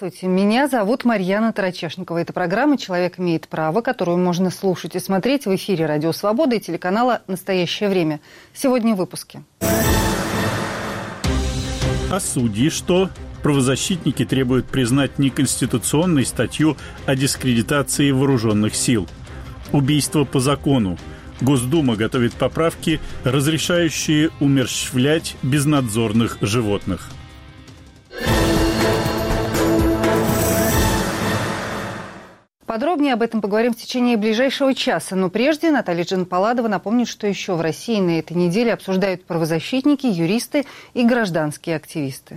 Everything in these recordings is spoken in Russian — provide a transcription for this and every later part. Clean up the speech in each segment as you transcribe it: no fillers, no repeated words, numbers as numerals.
Здравствуйте, меня зовут Марьяна Тарачешникова. Это программа «Человек имеет право», которую можно слушать и смотреть в эфире «Радио Свобода» и телеканала «Настоящее время». Сегодня в выпуске. А судьи что? Правозащитники требуют признать неконституционной статью о дискредитации вооруженных сил. Убийство по закону. Госдума готовит поправки, разрешающие умерщвлять безнадзорных животных. Подробнее об этом поговорим в течение ближайшего часа. Но прежде Наталья Джанпаладова напомнит, что еще в России на этой неделе обсуждают правозащитники, юристы и гражданские активисты.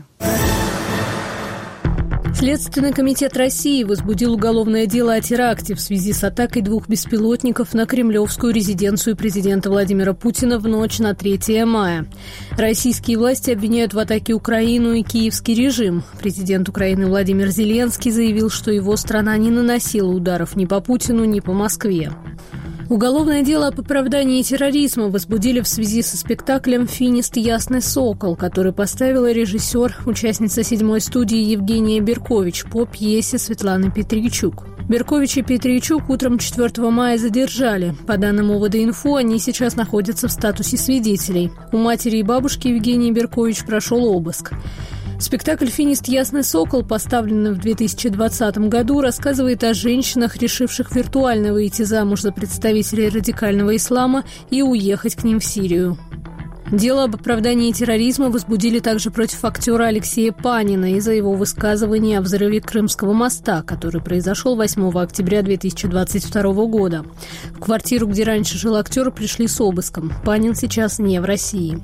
Следственный комитет России возбудил уголовное дело о теракте в связи с атакой 2 беспилотников на кремлевскую резиденцию президента Владимира Путина в ночь на 3 мая. Российские власти обвиняют в атаке Украину и киевский режим. Президент Украины Владимир Зеленский заявил, что его страна не наносила ударов ни по Путину, ни по Москве. Уголовное дело об оправдании терроризма возбудили в связи со спектаклем «Финист. Ясный сокол», который поставила режиссер, участница 7-й студии Евгения Беркович по пьесе Светланы Петричук. Беркович и Петричук утром 4 мая задержали. По данным ОВД-инфо, они сейчас находятся в статусе свидетелей. У матери и бабушки Евгении Беркович прошел обыск. Спектакль «Финист. Ясный сокол», поставленный в 2020 году, рассказывает о женщинах, решивших виртуально выйти замуж за представителей радикального ислама и уехать к ним в Сирию. Дело об оправдании терроризма возбудили также против актера Алексея Панина из-за его высказываний о взрыве Крымского моста, который произошел 8 октября 2022 года. В квартиру, где раньше жил актер, пришли с обыском. Панин сейчас не в России.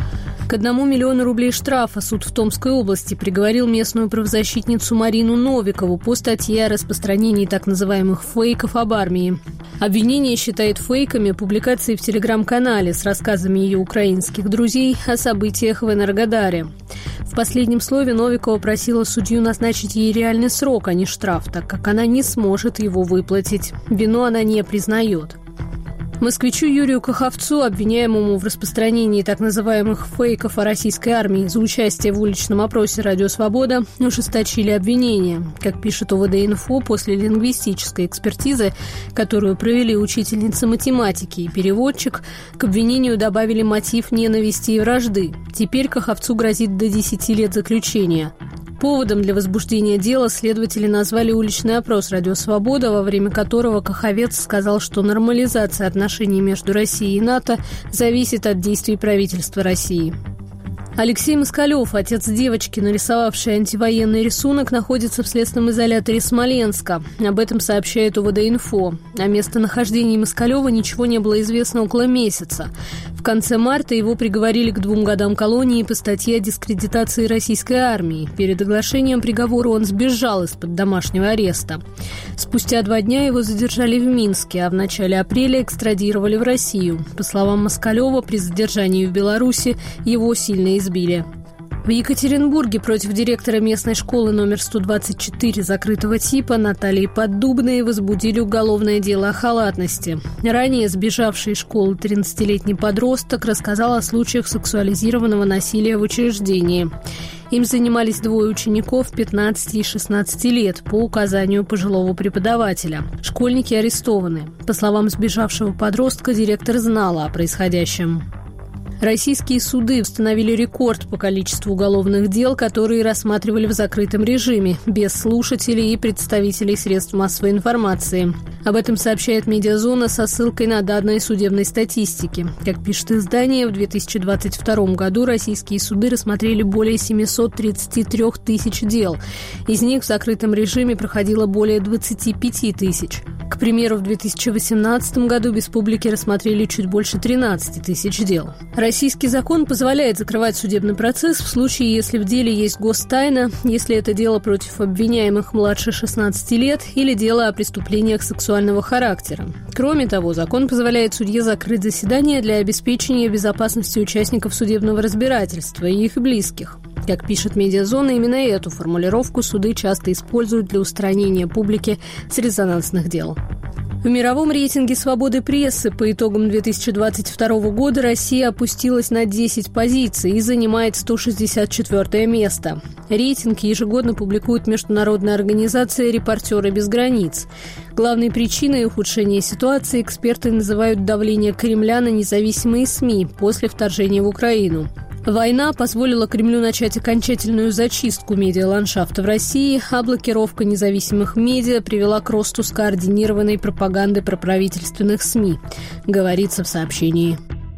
К 1 миллиону рублей штрафа суд в Томской области приговорил местную правозащитницу Марину Новикову по статье о распространении так называемых фейков об армии. Обвинение считает фейками публикации в телеграм-канале с рассказами ее украинских друзей о событиях в Энергодаре. В последнем слове Новикова просила судью назначить ей реальный срок, а не штраф, так как она не сможет его выплатить. Вину она не признает. Москвичу Юрию Каховцу, обвиняемому в распространении так называемых фейков о российской армии за участие в уличном опросе «Радио Свобода», ужесточили обвинения. Как пишет ОВД-инфо, после лингвистической экспертизы, которую провели учительница математики и переводчик, к обвинению добавили мотив ненависти и вражды. Теперь Каховцу грозит до 10 лет заключения. Поводом для возбуждения дела следователи назвали уличный опрос «Радио Свобода», во время которого Каховец сказал, что нормализация отношений между Россией и НАТО зависит от действий правительства России. Алексей Москалев, отец девочки, нарисовавший антивоенный рисунок, находится в следственном изоляторе Смоленска. Об этом сообщает ОВД-инфо. О местонахождении Москалева ничего не было известно около месяца. В конце марта его приговорили к 2 годам колонии по статье о дискредитации российской армии. Перед оглашением приговора он сбежал из-под домашнего ареста. Спустя 2 дня его задержали в Минске, а в начале апреля экстрадировали в Россию. По словам Москалева, при задержании в Беларуси его сильно избили. В Екатеринбурге против директора местной школы номер 124 закрытого типа Натальи Поддубной возбудили уголовное дело о халатности. Ранее сбежавший из школы 13-летний подросток рассказал о случаях сексуализированного насилия в учреждении. Им занимались 2 учеников 15 и 16 лет по указанию пожилого преподавателя. Школьники арестованы. По словам сбежавшего подростка, директор знала о происходящем. Российские суды установили рекорд по количеству уголовных дел, которые рассматривали в закрытом режиме, без слушателей и представителей средств массовой информации. Об этом сообщает «Медиазона» со ссылкой на данные судебной статистики. Как пишет издание, в 2022 году российские суды рассмотрели более 733 тысяч дел. Из них в закрытом режиме проходило более 25 тысяч. К примеру, в 2018 году без публики рассмотрели чуть больше 13 тысяч дел. Российский закон позволяет закрывать судебный процесс в случае, если в деле есть гостайна, если это дело против обвиняемых младше 16 лет или дело о преступлениях сексуального характера. Кроме того, закон позволяет судье закрыть заседание для обеспечения безопасности участников судебного разбирательства и их близких. Как пишет «Медиазона», именно эту формулировку суды часто используют для устранения публики с резонансных дел. В мировом рейтинге свободы прессы по итогам 2022 года Россия опустилась на 10 позиций и занимает 164 место. Рейтинг ежегодно публикует международная организация «Репортеры без границ». Главной причиной ухудшения ситуации эксперты называют давление Кремля на независимые СМИ после вторжения в Украину. Война позволила Кремлю начать окончательную зачистку медиаландшафта в России, а блокировка независимых медиа привела к росту скоординированной пропаганды проправительственных СМИ, говорится в сообщении.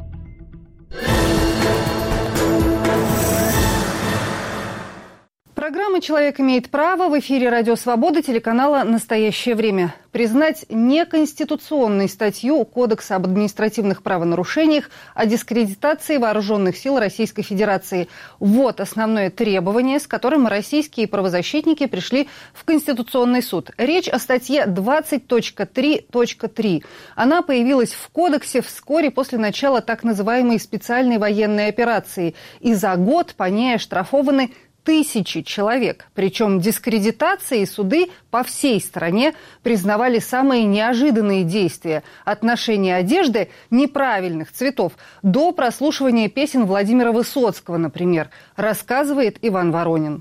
Программа «Человек имеет право» в эфире «Радио Свобода» телеканала «Настоящее время». Признать неконституционной статью Кодекса об административных правонарушениях о дискредитации вооруженных сил Российской Федерации. Вот основное требование, с которым российские правозащитники пришли в Конституционный суд. Речь о статье 20.3.3. Она появилась в Кодексе вскоре после начала так называемой специальной военной операции. И за год по ней оштрафованы тысячи человек. Причем дискредитации и суды по всей стране признавали самые неожиданные действия. От ношения одежды неправильных цветов до прослушивания песен Владимира Высоцкого, например, рассказывает Иван Воронин.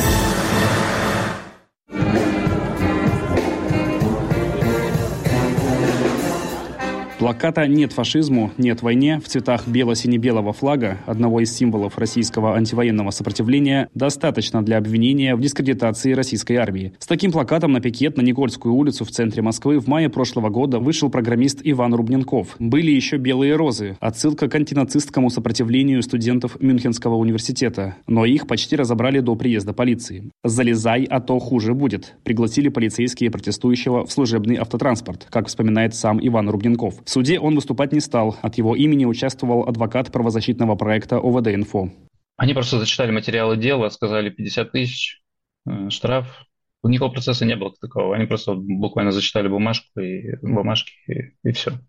Плаката «Нет фашизму, нет войне» в цветах бело-сине-белого флага, одного из символов российского антивоенного сопротивления, достаточно для обвинения в дискредитации российской армии. С таким плакатом на пикет на Никольскую улицу в центре Москвы в мае прошлого года вышел программист Иван Рубненков. Были еще белые розы, отсылка к антинацистскому сопротивлению студентов Мюнхенского университета. Но их почти разобрали до приезда полиции. «Залезай, а то хуже будет», пригласили полицейские протестующего в служебный автотранспорт, как вспоминает сам Иван Рубненков. В суде он выступать не стал. От его имени участвовал адвокат правозащитного проекта ОВД-Инфо. Они просто зачитали материалы дела, сказали 50 тысяч, штраф. Никакого процесса не было такого. Они просто буквально зачитали бумажки и все.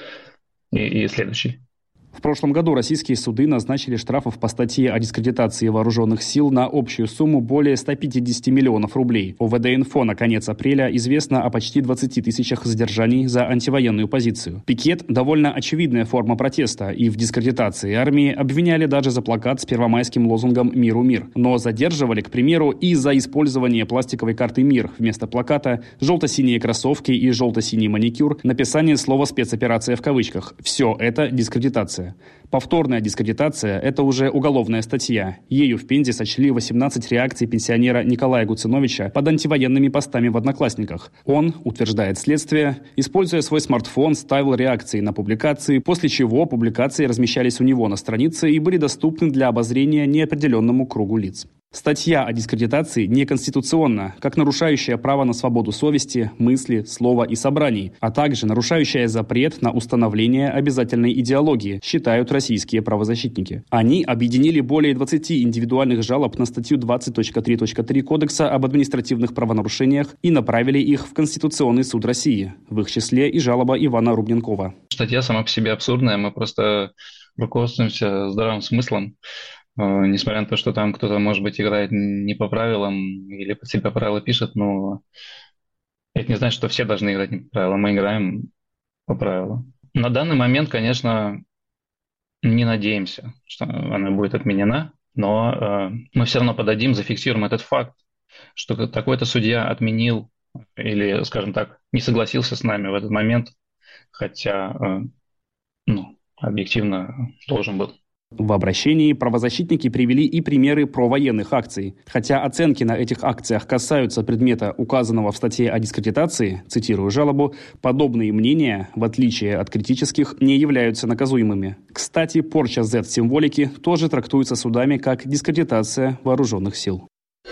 И следующий. В прошлом году российские суды назначили штрафов по статье о дискредитации вооруженных сил на общую сумму более 150 миллионов рублей. ОВД-Инфо на конец апреля известно о почти 20 тысячах задержаний за антивоенную позицию. Пикет – довольно очевидная форма протеста, и в дискредитации армии обвиняли даже за плакат с первомайским лозунгом «Миру мир». Но задерживали, к примеру, и за использование пластиковой карты «Мир» вместо плаката, желто-синие кроссовки и желто-синий маникюр, написание слова «спецоперация» в кавычках. Все это дискредитация. Повторная дискредитация – это уже уголовная статья. Ею в Пензе сочли 18 реакций пенсионера Николая Гуциновича под антивоенными постами в Одноклассниках. Он, утверждает следствие, используя свой смартфон, ставил реакции на публикации, после чего публикации размещались у него на странице и были доступны для обозрения неопределенному кругу лиц. Статья о дискредитации неконституционна, как нарушающая право на свободу совести, мысли, слова и собраний, а также нарушающая запрет на установление обязательной идеологии, считают российские правозащитники. Они объединили более 20 индивидуальных жалоб на статью 20.3.3 Кодекса об административных правонарушениях и направили их в Конституционный суд России, в их числе и жалоба Ивана Рубненкова. Статья сама по себе абсурдная, мы просто руководствуемся здравым смыслом. Несмотря на то, что там кто-то, может быть, играет не по правилам или под себя правила пишет, но это не значит, что все должны играть не по правилам. Мы играем по правилам. На данный момент, конечно, не надеемся, что она будет отменена, но мы все равно подадим, зафиксируем этот факт, что такой-то судья отменил или, скажем так, не согласился с нами в этот момент, хотя, объективно должен был. В обращении правозащитники привели и примеры провоенных акций. Хотя оценки на этих акциях касаются предмета, указанного в статье о дискредитации, цитирую жалобу, подобные мнения, в отличие от критических, не являются наказуемыми. Кстати, порча Z-символики тоже трактуется судами как дискредитация вооруженных сил.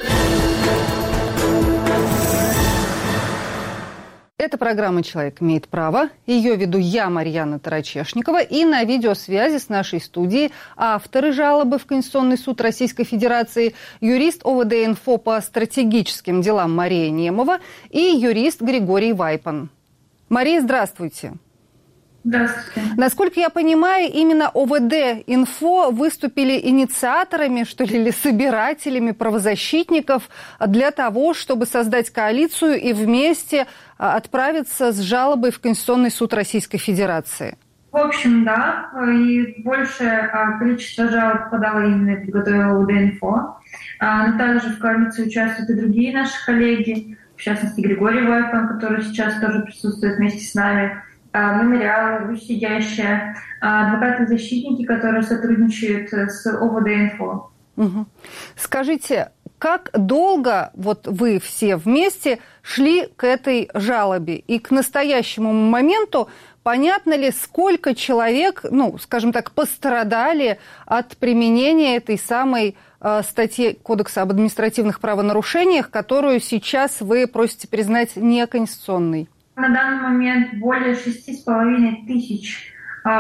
Это программа «Человек имеет право». Ее веду я, Марьяна Тарачешникова. И на видеосвязи с нашей студией авторы жалобы в Конституционный суд Российской Федерации, юрист ОВД-Инфо по стратегическим делам Мария Немова и юрист Григорий Вайпан. Мария, здравствуйте. Здравствуйте. Насколько я понимаю, именно ОВД-Инфо выступили инициаторами, что ли, или собирателями правозащитников для того, чтобы создать коалицию и вместе отправиться с жалобой в Конституционный суд Российской Федерации. В общем, да, и большее количество жалоб подало именно и подготовила ОВД-Инфо. Но также в коалиции участвуют и другие наши коллеги, в частности, Григорий Вайпан, который сейчас тоже присутствует вместе с нами, Мемориал, Русь Сидящая, адвокаты-защитники, которые сотрудничают с ОВД-Инфо. Угу. Скажите, как долго вот вы все вместе шли к этой жалобе? И к настоящему моменту понятно ли, сколько человек, скажем так, пострадали от применения этой самой статьи Кодекса об административных правонарушениях, которую сейчас вы просите признать неконституционной? На данный момент более 6,5 тысяч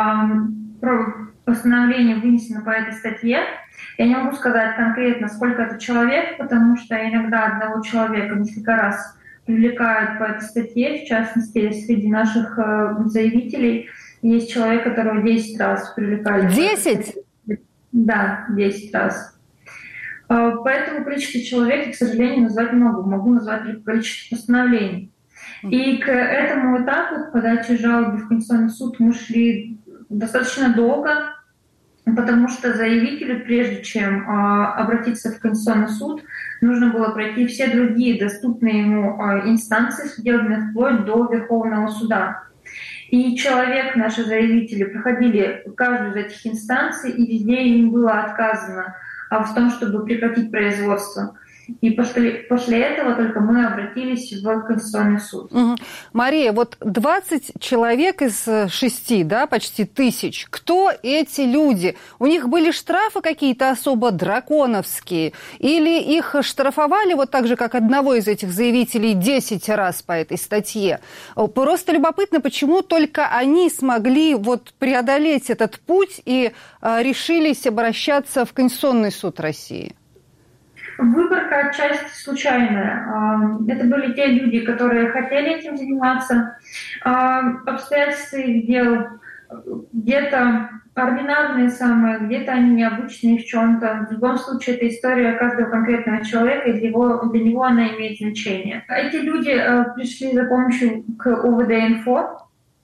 постановлений вынесено по этой статье. Я не могу сказать конкретно, сколько это человек, потому что иногда одного человека несколько раз привлекают по этой статье. В частности, среди наших заявителей есть человек, которого 10 раз привлекали. 10? Да, 10 раз. Поэтому количество человек я, к сожалению, назвать не могу. Могу назвать только количество постановлений. И к этому этапу, к подаче жалобы в Конституционный суд, мы шли достаточно долго, потому что заявителю, прежде чем обратиться в Конституционный суд, нужно было пройти все другие доступные ему инстанции судебные, вплоть до Верховного суда. И наши заявители, проходили каждую из этих инстанций, и везде им было отказано в том, чтобы прекратить производство. И после этого только мы обратились в Конституционный суд. Угу. Мария, вот 20 человек из 6, да, почти 1000. Кто эти люди? У них были штрафы какие-то особо драконовские? Или их штрафовали вот так же, как одного из этих заявителей 10 раз по этой статье? Просто любопытно, почему только они смогли вот преодолеть этот путь и решились обращаться в Конституционный суд России? Выборка отчасти случайная. Это были те люди, которые хотели этим заниматься. Обстоятельства их дел где-то ординарные самые, где-то они необычные в чем-то. В любом случае, это история каждого конкретного человека, и для него она имеет значение. Эти люди пришли за помощью к ОВД-Инфо,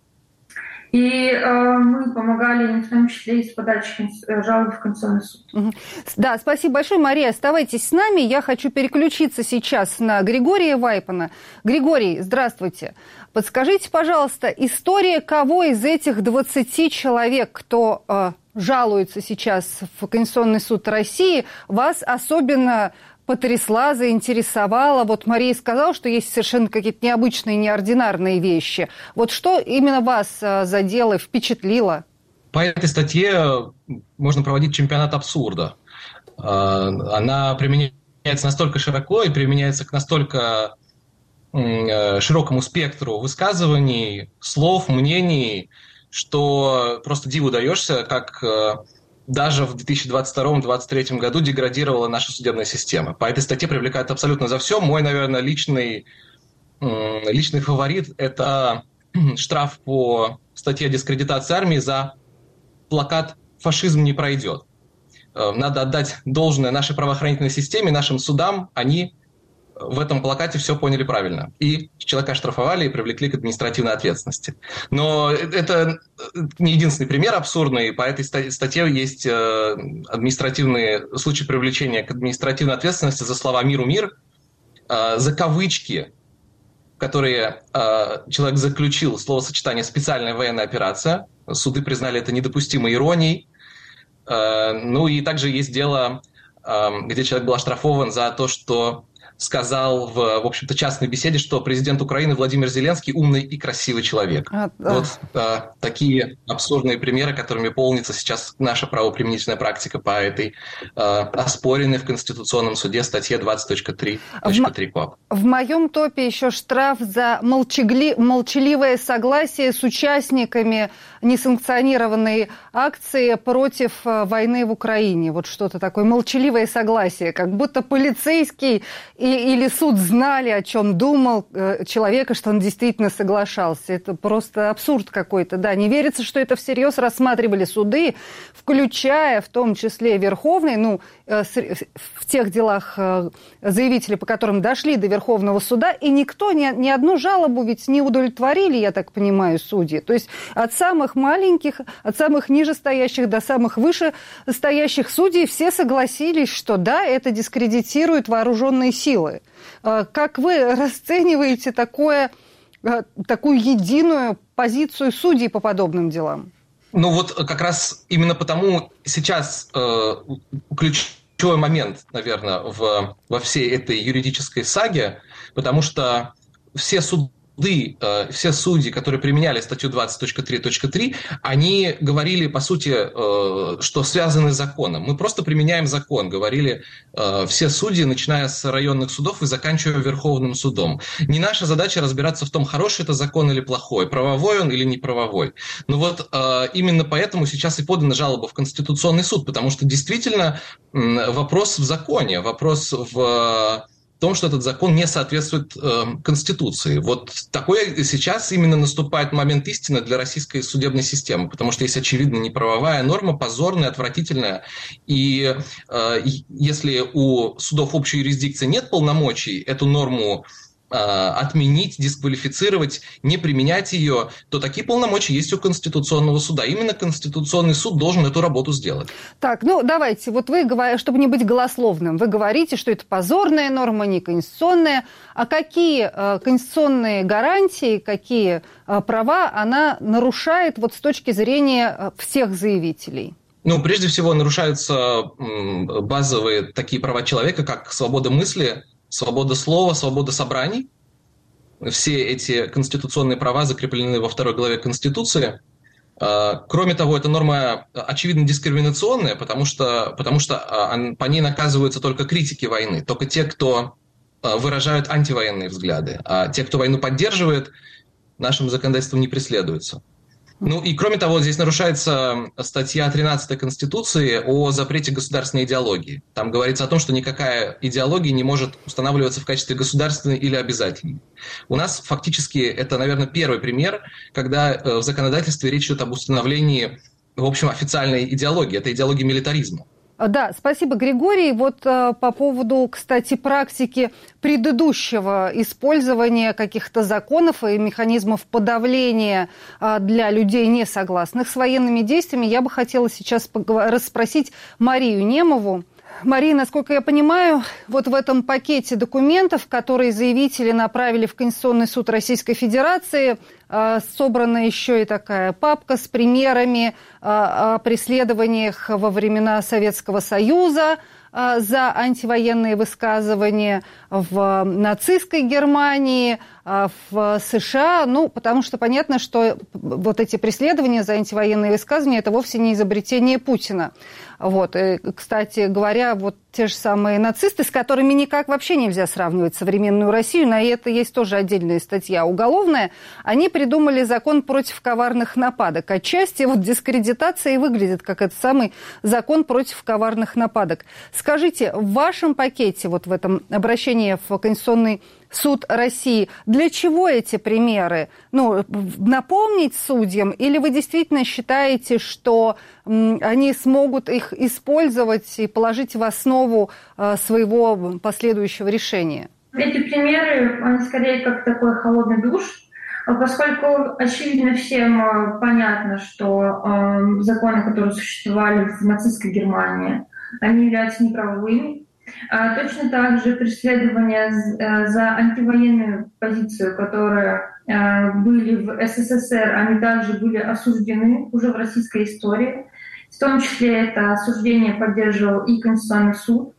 и мы помогали им, в том числе, и с подачей жалобы в Конституционный суд. Да, спасибо большое, Мария. Оставайтесь с нами. Я хочу переключиться сейчас на Григория Вайпана. Григорий, здравствуйте. Подскажите, пожалуйста, история кого из этих 20 человек, кто жалуется сейчас в Конституционный суд России, вас особенно потрясла, заинтересовала? Вот Мария сказала, что есть совершенно какие-то необычные, неординарные вещи. Вот что именно вас задело и впечатлило? По этой статье можно проводить чемпионат абсурда. Она применяется настолько широко и применяется к настолько широкому спектру высказываний, слов, мнений, что просто диву даешься, как даже в 2022-2023 году деградировала наша судебная система. По этой статье привлекают абсолютно за все. Мой, наверное, личный фаворит – это штраф по статье о дискредитации армии за плакат «Фашизм не пройдет». Надо отдать должное нашей правоохранительной системе, нашим судам. Они в этом плакате все поняли правильно. И человека оштрафовали и привлекли к административной ответственности. Но это не единственный пример абсурдный. По этой статье есть административные случаи привлечения к административной ответственности за слова «миру мир», за кавычки, которые человек заключил, словосочетание «специальная военная операция». Суды признали это недопустимой иронией. Ну и также есть дело, где человек был оштрафован за то, что сказал в общем-то, частной беседе, что президент Украины Владимир Зеленский умный и красивый человек. Вот такие абсурдные примеры, которыми полнится сейчас наша правоприменительная практика по этой оспоренной в Конституционном суде статье 20.3 КоАП. В моем топе еще штраф за молчаливое согласие с участниками несанкционированной акции против войны в Украине. Вот что-то такое молчаливое согласие, как будто полицейский и или суд знали, о чем думал человека, что он действительно соглашался. Это просто абсурд какой-то. Да, не верится, что это всерьез рассматривали суды, включая в том числе Верховный, в тех делах заявители, по которым дошли до Верховного суда, и никто ни одну жалобу ведь не удовлетворили, я так понимаю, судьи. То есть от самых маленьких, от самых нижестоящих до самых вышестоящих судей все согласились, что да, это дискредитирует вооруженные силы. Как вы расцениваете такую единую позицию судей по подобным делам? Ну вот как раз именно потому сейчас ключевой момент, наверное, во всей этой юридической саге, потому что все судьи, которые применяли статью 20.3.3, они говорили, по сути, что связаны с законом. Мы просто применяем закон, говорили все судьи, начиная с районных судов и заканчивая Верховным судом. Не наша задача разбираться в том, хороший это закон или плохой, правовой он или неправовой. Но вот именно поэтому сейчас и подана жалоба в Конституционный суд, потому что действительно вопрос в законе, вопрос в том, что этот закон не соответствует Конституции. Вот такой сейчас именно наступает момент истины для российской судебной системы, потому что есть очевидно неправовая норма, позорная, отвратительная. И если у судов общей юрисдикции нет полномочий эту норму отменить, дисквалифицировать, не применять ее, то такие полномочия есть у Конституционного суда. Именно Конституционный суд должен эту работу сделать. Так, давайте, вот вы, чтобы не быть голословным, вы говорите, что это позорная норма, не конституционная. А какие конституционные гарантии, какие права она нарушает вот с точки зрения всех заявителей? Прежде всего, нарушаются базовые такие права человека, как свобода мысли, свобода слова, свобода собраний. Все эти конституционные права закреплены во 2 главе Конституции. Кроме того, эта норма очевидно дискриминационная, потому что по ней наказываются только критики войны, только те, кто выражают антивоенные взгляды, а те, кто войну поддерживает, нашим законодательством не преследуются. И кроме того, здесь нарушается статья 13 Конституции о запрете государственной идеологии. Там говорится о том, что никакая идеология не может устанавливаться в качестве государственной или обязательной. У нас фактически это, наверное, первый пример, когда в законодательстве речь идет об установлении, в общем, официальной идеологии. Это идеология милитаризма. Да, спасибо, Григорий. Вот по поводу, кстати, практики предыдущего использования каких-то законов и механизмов подавления для людей, не согласных с военными действиями, я бы хотела сейчас расспросить Марию Немову. Мария, насколько я понимаю, вот в этом пакете документов, которые заявители направили в Конституционный суд Российской Федерации, собрана еще и такая папка с примерами о преследованиях во времена Советского Союза за антивоенные высказывания в нацистской Германии, в США, потому что понятно, что вот эти преследования за антивоенные высказывания – это вовсе не изобретение Путина. Вот. И, кстати говоря, вот те же самые нацисты, с которыми никак вообще нельзя сравнивать современную Россию, на это есть тоже отдельная статья уголовная, они придумали закон против коварных нападок. Отчасти вот дискредитация и выглядит как этот самый закон против коварных нападок. Скажите, в вашем пакете, вот в этом обращении в Конституционный суд России, для чего эти примеры? Напомнить судьям, или вы действительно считаете, что они смогут их использовать и положить в основу своего последующего решения? Эти примеры, они скорее как такой холодный душ, поскольку очевидно всем понятно, что законы, которые существовали в нацистской Германии, они являются неправовыми. Точно так же преследования за антивоенную позицию, которые были в СССР, они также были осуждены уже в российской истории. В том числе это осуждение поддерживал и Конституционный суд.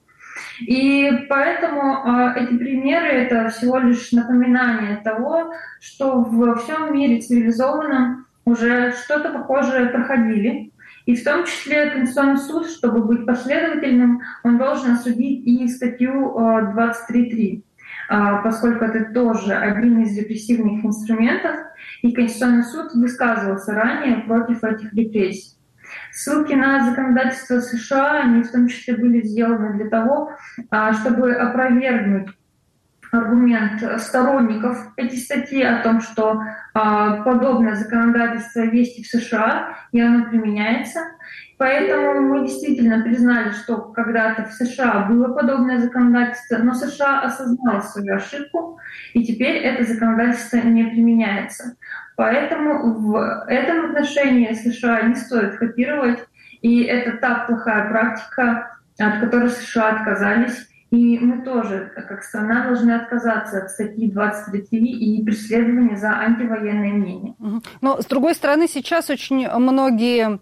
И поэтому эти примеры — это всего лишь напоминание того, что во всем мире цивилизованном уже что-то похожее проходили. И в том числе Конституционный суд, чтобы быть последовательным, он должен осудить и статью 23.3, поскольку это тоже один из репрессивных инструментов, и Конституционный суд высказывался ранее против этих репрессий. Ссылки на законодательство США, они в том числе были сделаны для того, чтобы опровергнуть аргумент сторонников этой статьи о том, что подобное законодательство есть и в США, и оно применяется. Поэтому мы действительно признали, что когда-то в США было подобное законодательство, но США осознала свою ошибку, и теперь это законодательство не применяется. Поэтому в этом отношении США не стоит копировать, и это та плохая практика, от которой США отказались. И мы тоже, как страна, должны отказаться от статьи 23 и преследования за антивоенное мнение. Но, с другой стороны, сейчас очень многие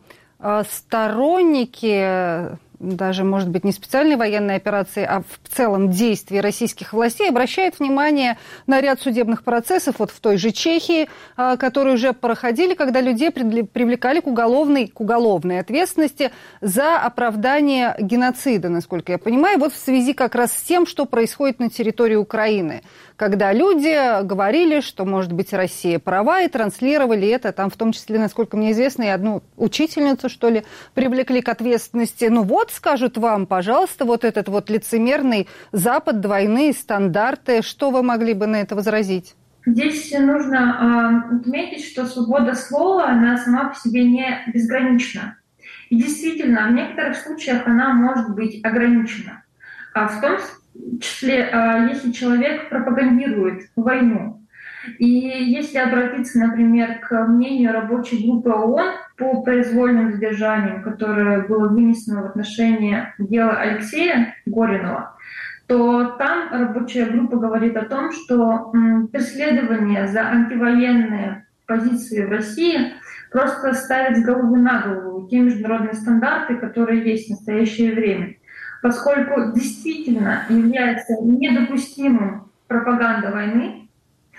сторонники, даже, может быть, не специальной военной операции, а в целом действий российских властей, обращают внимание на ряд судебных процессов, вот в той же Чехии, которые уже проходили, когда людей привлекали к уголовной ответственности за оправдание геноцида, насколько я понимаю, вот в связи как раз с тем, что происходит на территории Украины, когда люди говорили, что, может быть, Россия права, и транслировали это, там, в том числе, насколько мне известно, и одну учительницу, что ли, привлекли к ответственности. Ну вот, скажут вам, пожалуйста, вот этот вот лицемерный Запад, двойные стандарты. Что вы могли бы на это возразить? Здесь нужно отметить, что свобода слова, она сама по себе не безгранична. И действительно, в некоторых случаях она может быть ограничена. В том числе, если человек пропагандирует войну. И если обратиться, например, к мнению рабочей группы ООН по произвольным задержаниям, которое было вынесено в отношении дела Алексея Горинова, то там рабочая группа говорит о том, что преследование за антивоенные позиции в России просто ставит с головы на голову те международные стандарты, которые есть в настоящее время. Поскольку действительно является недопустимым пропаганда войны,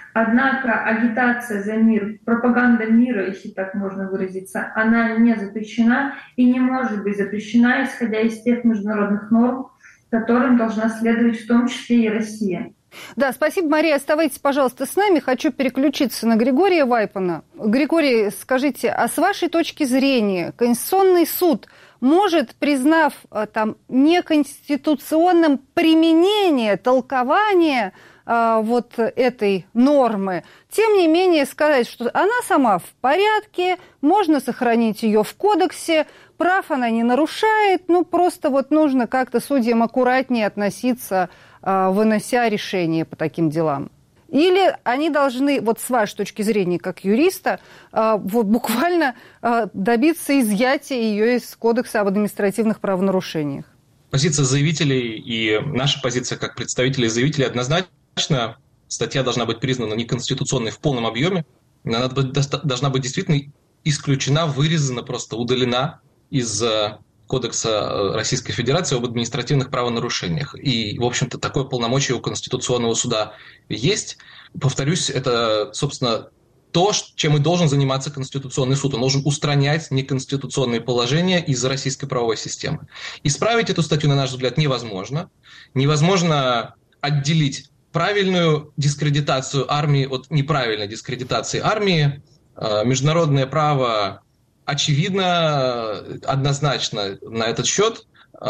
однако агитация за мир, пропаганда мира, если так можно выразиться, она не запрещена и не может быть запрещена, исходя из тех международных норм, которым должна следовать в том числе и Россия. Да, спасибо, Мария. Оставайтесь, пожалуйста, с нами. Хочу переключиться на Григория Вайпана. Григорий, скажите, а с вашей точки зрения Конституционный суд может, признав там неконституционным применение, толкование вот этой нормы, тем не менее сказать, что она сама в порядке, можно сохранить ее в кодексе, прав она не нарушает, ну просто вот нужно как-то судьям аккуратнее относиться, вынося решения по таким делам? Или они должны, вот с вашей точки зрения, как юриста, вот буквально добиться изъятия ее из Кодекса об административных правонарушениях? Позиция заявителей и наша позиция как представителей заявителей однозначно. Статья должна быть признана неконституционной в полном объеме. Она должна быть действительно исключена, вырезана, просто удалена из Кодекса Российской Федерации об административных правонарушениях. И, в общем-то, такое полномочие у Конституционного суда есть. Повторюсь, это, собственно, то, чем и должен заниматься Конституционный суд. Он должен устранять неконституционные положения из российской правовой системы. Исправить эту статью, на наш взгляд, невозможно. Невозможно отделить правильную дискредитацию армии от неправильной дискредитации армии. Международное право очевидно, однозначно на этот счет.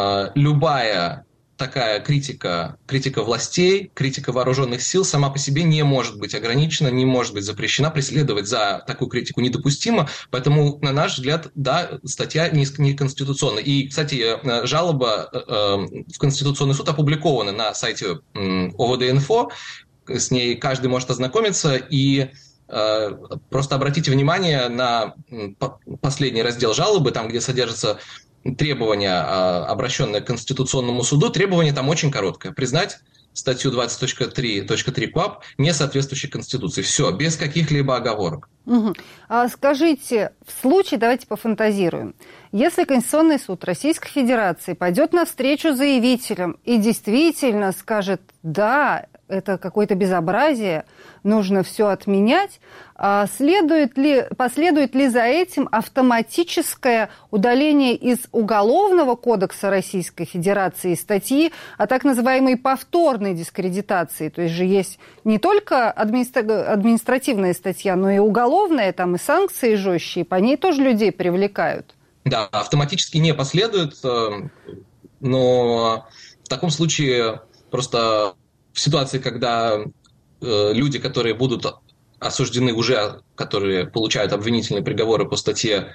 Любая такая критика властей, критика вооруженных сил сама по себе не может быть ограничена, не может быть запрещена. Преследовать за такую критику недопустимо. Поэтому, на наш взгляд, да, статья неконституционна. И, кстати, жалоба в Конституционный суд опубликована на сайте ОВД-Инфо. С ней каждый может ознакомиться. И просто обратите внимание на последний раздел жалобы, там, где содержатся требования, обращенные к Конституционному суду. Требование там очень короткое. Признать статью 20.3 КоАП не соответствующей Конституции. Все, без каких-либо оговорок. Угу. А скажите, в случае, давайте пофантазируем, если Конституционный суд Российской Федерации пойдет навстречу заявителям и действительно скажет, да, это какое-то безобразие, нужно все отменять, последует ли за этим автоматическое удаление из Уголовного кодекса Российской Федерации статьи о так называемой повторной дискредитации? То есть же есть не только административная статья, но и уголовная, там и санкции жестче, и по ней тоже людей привлекают. Да, автоматически не последует, но в таком случае просто в ситуации, когда люди, которые будут осуждены уже, которые получают обвинительные приговоры по статье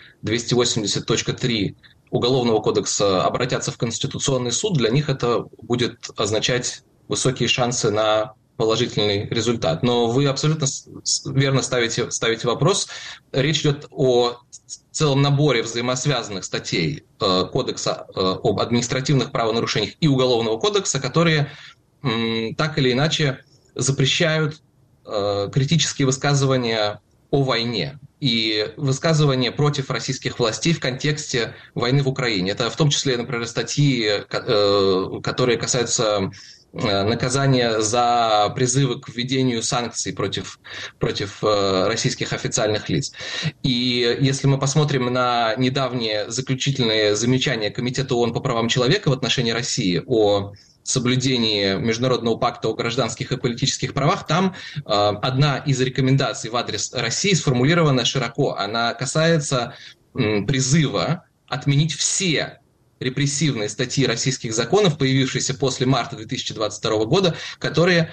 280.3 Уголовного кодекса, обратятся в Конституционный суд, для них это будет означать высокие шансы на положительный результат. Но вы абсолютно верно ставите вопрос. Речь идет о целом наборе взаимосвязанных статей Кодекса об административных правонарушениях и Уголовного кодекса, которые так или иначе запрещают критические высказывания о войне и высказывания против российских властей в контексте войны в Украине. Это в том числе, например, статьи, которые касаются наказания за призывы к введению санкций против российских официальных лиц. И если мы посмотрим на недавние заключительные замечания Комитета ООН по правам человека в отношении России о соблюдении Международного пакта о гражданских и политических правах, там одна из рекомендаций в адрес России сформулирована широко. Она касается призыва отменить все репрессивные статьи российских законов, появившиеся после марта 2022 года, которые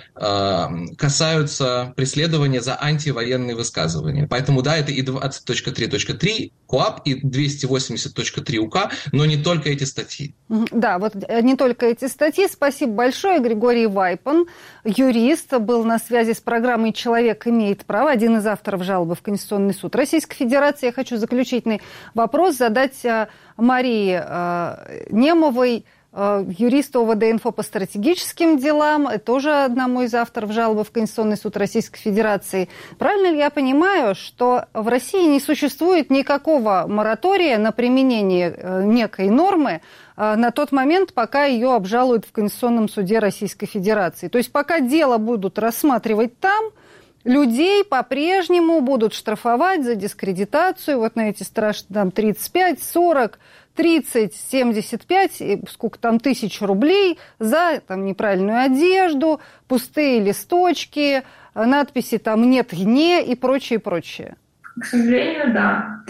касаются преследования за антивоенные высказывания. Поэтому да, это и 20.3.3 КоАП, и 280.3 УК, но не только эти статьи. Да, вот не только эти статьи. Спасибо большое. Григорий Вайпан, юрист, был на связи с программой «Человек имеет право», один из авторов жалобы в Конституционный суд Российской Федерации. Я хочу заключительный вопрос задать Марии Немовой, юристу ОВД-Инфо по стратегическим делам, тоже одному из авторов жалобы в Конституционный суд Российской Федерации. Правильно ли я понимаю, что в России не существует никакого моратория на применение некой нормы на тот момент, пока ее обжалуют в Конституционном суде Российской Федерации? То есть пока дело будут рассматривать там, людей по-прежнему будут штрафовать за дискредитацию, вот на эти страшные там 35, 40, 30, 75, сколько там тысяч рублей за там неправильную одежду, пустые листочки, надписи там «нет, не» и прочее, прочее. К сожалению, да.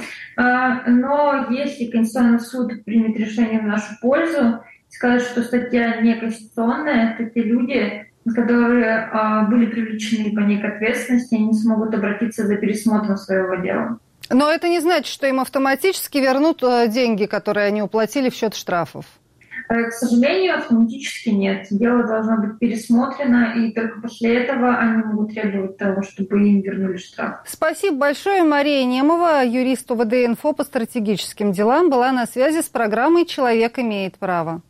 Но если Конституционный суд примет решение в нашу пользу, сказать, что статья неконституционная, то те люди, которые были привлечены по ней к ответственности, они смогут обратиться за пересмотром своего дела. Но это не значит, что им автоматически вернут деньги, которые они уплатили в счет штрафов? К сожалению, автоматически нет. Дело должно быть пересмотрено, и только после этого они могут требовать того, чтобы им вернули штраф. Спасибо большое. Мария Немова, юрист ОВД-Инфо по стратегическим делам, была на связи с программой «Человек имеет право».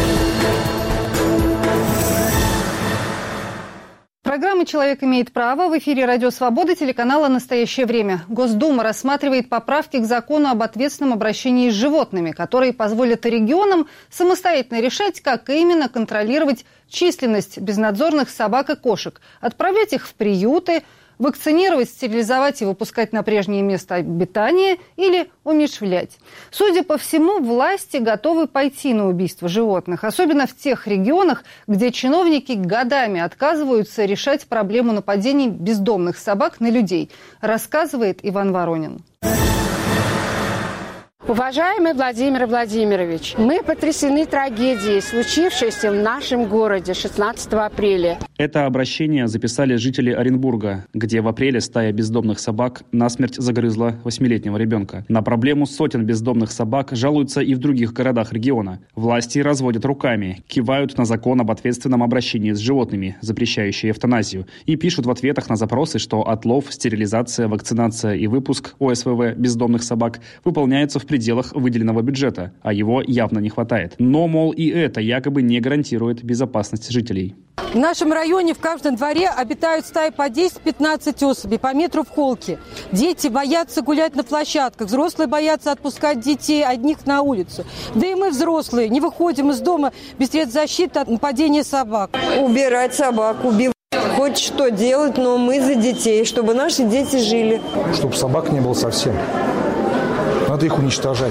Программа «Человек имеет право» в эфире «Радио Свобода» телеканала «Настоящее время». Госдума рассматривает поправки к закону об ответственном обращении с животными, которые позволят регионам самостоятельно решать, как именно контролировать численность безнадзорных собак и кошек, отправлять их в приюты, вакцинировать, стерилизовать и выпускать на прежнее место обитания или умерщвлять. Судя по всему, власти готовы пойти на убийство животных, особенно в тех регионах, где чиновники годами отказываются решать проблему нападений бездомных собак на людей, рассказывает Иван Воронин. Уважаемый Владимир Владимирович, мы потрясены трагедией, случившейся в нашем городе 16 апреля. Это обращение записали жители Оренбурга, где в апреле стая бездомных собак насмерть загрызла 8-летнего ребенка. На проблему сотен бездомных собак жалуются и в других городах региона. Власти разводят руками, кивают на закон об ответственном обращении с животными, запрещающий эвтаназию, и пишут в ответах на запросы, что отлов, стерилизация, вакцинация и выпуск ОСВВ бездомных собак выполняются в пределах выделенного бюджета, а его явно не хватает. Но, мол, и это якобы не гарантирует безопасность жителей. В нашем районе в каждом дворе обитают стаи по 10-15 особей, по метру в холке. Дети боятся гулять на площадках, взрослые боятся отпускать детей одних на улицу. Да и мы, взрослые, не выходим из дома без средств защиты от нападения собак. Убирать собак, убивать. Хоть что делать, но мы за детей, чтобы наши дети жили. Чтобы собак не было совсем. Надо их уничтожать.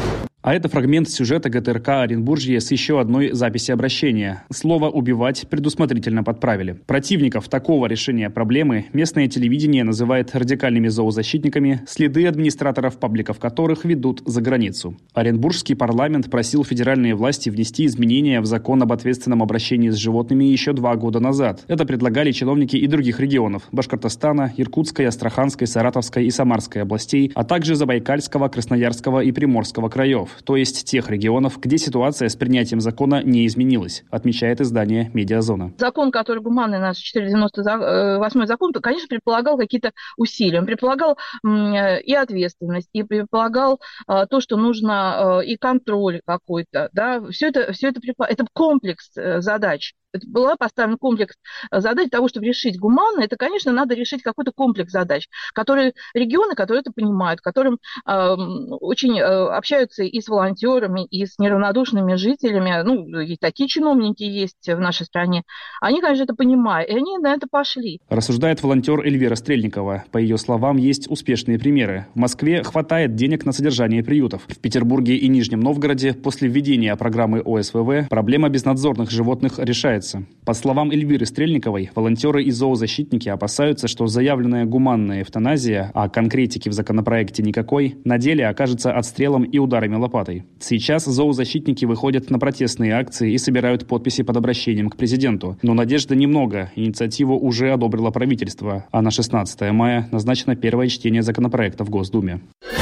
А это фрагмент сюжета ГТРК Оренбуржье с еще одной записи обращения. Слово «убивать» предусмотрительно подправили. Противников такого решения проблемы местное телевидение называет радикальными зоозащитниками, следы администраторов пабликов которых ведут за границу. Оренбургский парламент просил федеральные власти внести изменения в закон об ответственном обращении с животными еще 2 года назад. Это предлагали чиновники и других регионов – Башкортостана, Иркутской, Астраханской, Саратовской и Самарской областей, а также Забайкальского, Красноярского и Приморского краев, то есть тех регионов, где ситуация с принятием закона не изменилась, отмечает издание «Медиазона». Закон, который гуманный, наш 498 закон, конечно, предполагал какие-то усилия. Он предполагал и ответственность, и предполагал то, что нужно и контроль какой-то. Да? Все это комплекс задач. Это был поставлен комплекс задач для того, чтобы решить гуманно. Это, конечно, надо решить какой-то комплекс задач, которые регионы, которые это понимают, которым очень общаются и с волонтерами, и с неравнодушными жителями. Ну, и такие чиновники есть в нашей стране. Они, конечно, это понимают, и они на это пошли. Рассуждает волонтер Эльвира Стрельникова. По ее словам, есть успешные примеры. В Москве хватает денег на содержание приютов. В Петербурге и Нижнем Новгороде после введения программы ОСВВ проблема безнадзорных животных решается. По словам Эльвиры Стрельниковой, волонтеры и зоозащитники опасаются, что заявленная гуманная эвтаназия, а конкретики в законопроекте никакой, на деле окажется отстрелом и ударами лопатой. Сейчас зоозащитники выходят на протестные акции и собирают подписи под обращением к президенту. Но надежды немного. Инициативу уже одобрило правительство, а на 16 мая назначено первое чтение законопроекта в Госдуме.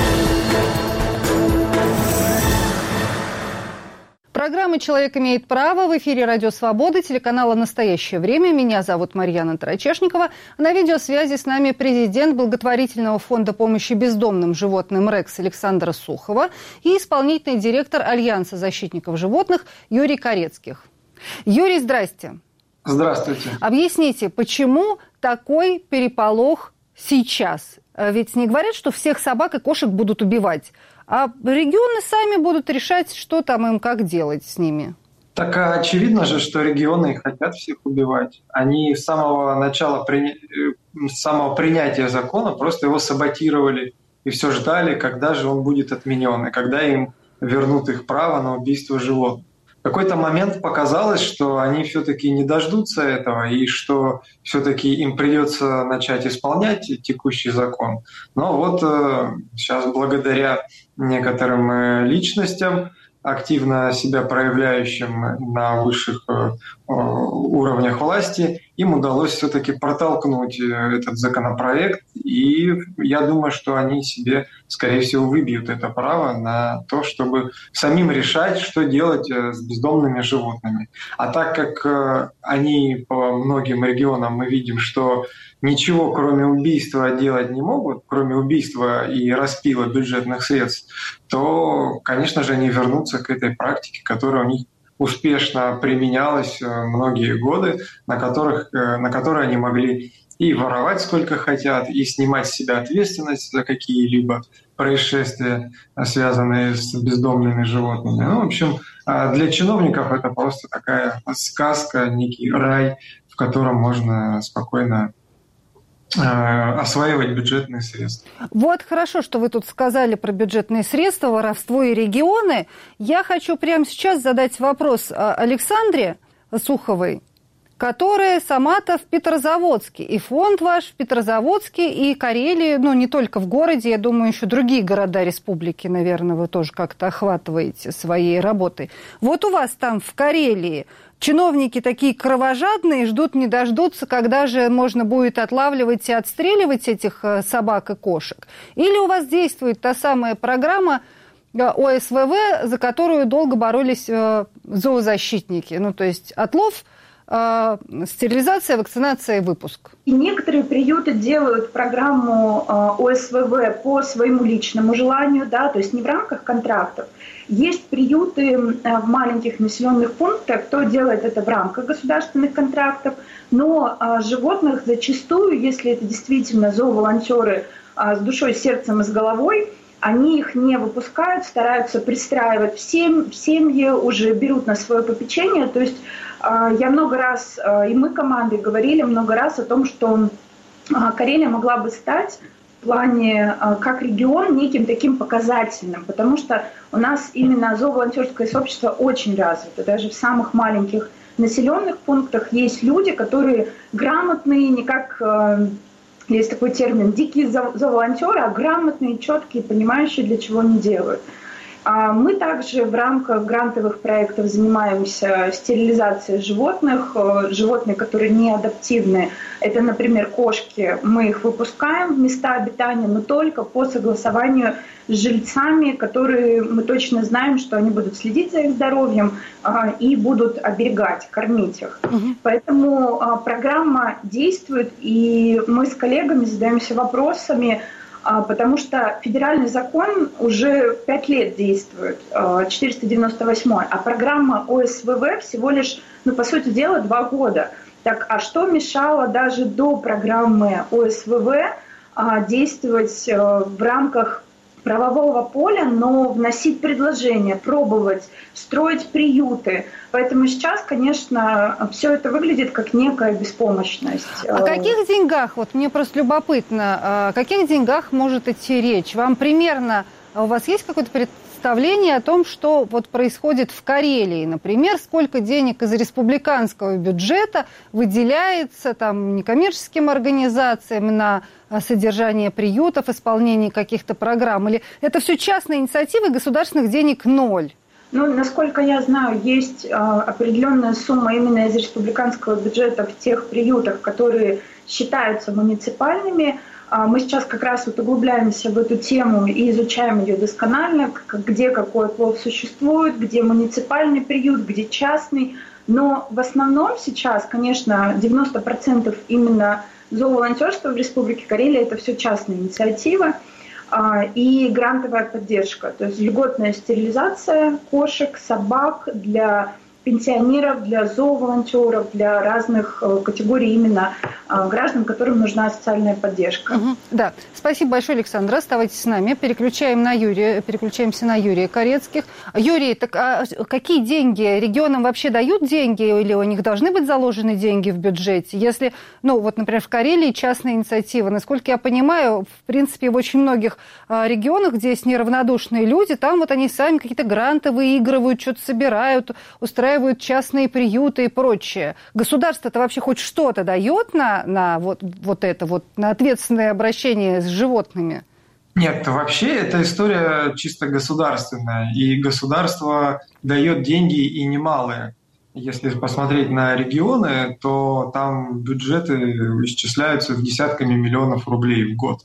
Программа «Человек имеет право» в эфире «Радио Свобода», телеканала «Настоящее время». Меня зовут Марьяна Тарачешникова. На видеосвязи с нами президент благотворительного фонда помощи бездомным животным «Рекс» Александра Сухова и исполнительный директор Альянса защитников животных Юрий Корецких. Юрий, здрасте. Здравствуйте. Объясните, почему такой переполох сейчас? Ведь не говорят, что всех собак и кошек будут убивать, а регионы сами будут решать, что там им, как делать с ними. Так очевидно же, что регионы хотят всех убивать. Они с самого начала, с самого принятия закона просто его саботировали и все ждали, когда же он будет отменен, и когда им вернут их право на убийство животных. В какой-то момент показалось, что они все-таки не дождутся этого, и что все-таки им придется начать исполнять текущий закон. Но вот сейчас благодаря некоторым личностям, активно себя проявляющим на высших уровнях власти, им удалось все-таки протолкнуть этот законопроект, и я думаю, что они себе, скорее всего, выбьют это право на то, чтобы самим решать, что делать с бездомными животными. А так как они по многим регионам мы видим, что ничего кроме убийства делать не могут, кроме убийства и распила бюджетных средств, то, конечно же, они вернутся к этой практике, которая у них успешно применялась многие годы, на которые они могли и воровать сколько хотят, и снимать с себя ответственность за какие-либо происшествия, связанные с бездомными животными. Ну, в общем, для чиновников это просто такая сказка, некий рай, в котором можно спокойно осваивать бюджетные средства. Вот хорошо, что вы тут сказали про бюджетные средства, воровство и регионы. Я хочу прямо сейчас задать вопрос Александре Суховой, которая сама-то в Петрозаводске. И фонд ваш в Петрозаводске, и Карелии, ну не только в городе, я думаю, еще другие города республики, наверное, вы тоже как-то охватываете своей работой. Вот у вас там в Карелии чиновники такие кровожадные, ждут не дождутся, когда же можно будет отлавливать и отстреливать этих собак и кошек? Или у вас действует та самая программа ОСВВ, за которую долго боролись зоозащитники? Ну, то есть отлов, стерилизация, вакцинация и выпуск. И некоторые приюты делают программу ОСВВ по своему личному желанию, да, то есть не в рамках контрактов. Есть приюты в маленьких населенных пунктах, кто делает это в рамках государственных контрактов, но животных зачастую, если это действительно зооволонтеры с душой, сердцем и с головой, они их не выпускают, стараются пристраивать в семьи, уже берут на свое попечение. То есть я много раз, и мы командой говорили много раз о том, что Карелия могла бы стать плане, как регион, неким таким показательным, потому что у нас именно зооволонтерское сообщество очень развито. Даже в самых маленьких населенных пунктах есть люди, которые грамотные, не как, есть такой термин, дикие зооволонтеры, а грамотные, четкие, понимающие, для чего они делают. Мы также в рамках грантовых проектов занимаемся стерилизацией животных, животные, которые не адаптивны. Это, например, кошки. Мы их выпускаем в места обитания, но только по согласованию с жильцами, которые мы точно знаем, что они будут следить за их здоровьем и будут оберегать, кормить их. Поэтому программа действует, и мы с коллегами задаемся вопросами, потому что федеральный закон уже 5 лет действует, 498, а программа ОСВВ всего лишь, по сути дела, 2 года. Так, а что мешало даже до программы ОСВВ действовать в рамках правового поля, но вносить предложения, пробовать, строить приюты. Поэтому сейчас, конечно, все это выглядит как некая беспомощность. О каких деньгах, вот мне просто любопытно, о каких деньгах может идти речь? Вам примерно, у вас есть какое-то представление о том, что вот происходит в Карелии, например, сколько денег из республиканского бюджета выделяется там некоммерческим организациям на содержание приютов, исполнение каких-то программ? Или это все частные инициативы, государственных денег ноль? Насколько я знаю, есть определенная сумма именно из республиканского бюджета в тех приютах, которые считаются муниципальными. Мы сейчас как раз углубляемся в эту тему и изучаем ее досконально, где какой отлов существует, где муниципальный приют, где частный. Но в основном сейчас, конечно, 90% именно зооволонтерства в Республике Карелия – это все частные инициативы и грантовая поддержка. То есть льготная стерилизация кошек, собак для пенсионеров, для зооволонтеров, для разных категорий именно граждан, которым нужна социальная поддержка. Да, спасибо большое, Александра. Оставайтесь с нами. Переключаемся на Юрия Корецких. Юрий, так а какие деньги? Регионам вообще дают деньги или у них должны быть заложены деньги в бюджете? Если, например, в Карелии частная инициатива, насколько я понимаю, в принципе, в очень многих регионах, где есть неравнодушные люди, там вот они сами какие-то гранты выигрывают, что-то собирают, устраивают частные приюты и прочее. Государство-то вообще хоть что-то дает на ответственное обращение с животными? Нет, вообще эта история чисто государственная. И государство дает деньги и немалые. Если посмотреть на регионы, то там бюджеты исчисляются в десятками миллионов рублей в год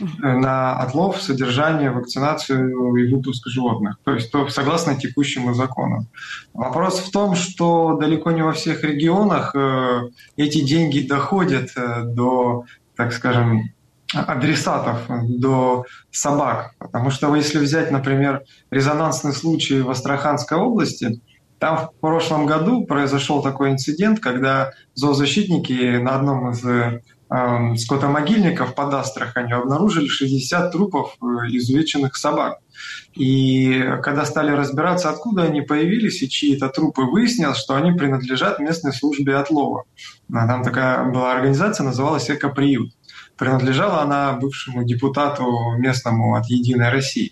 на отлов, содержание, вакцинацию и выпуск животных. То есть согласно текущему закону. Вопрос в том, что далеко не во всех регионах эти деньги доходят до, так скажем, адресатов, до собак. Потому что если взять, например, резонансный случай в Астраханской области, там в прошлом году произошел такой инцидент, когда зоозащитники на одном из скотомогильников под Астраханью обнаружили 60 трупов изувеченных собак. И когда стали разбираться, откуда они появились и чьи это трупы, выяснилось, что они принадлежат местной службе отлова. Там такая была организация, называлась «Экоприют». Принадлежала она бывшему депутату местному от «Единой России».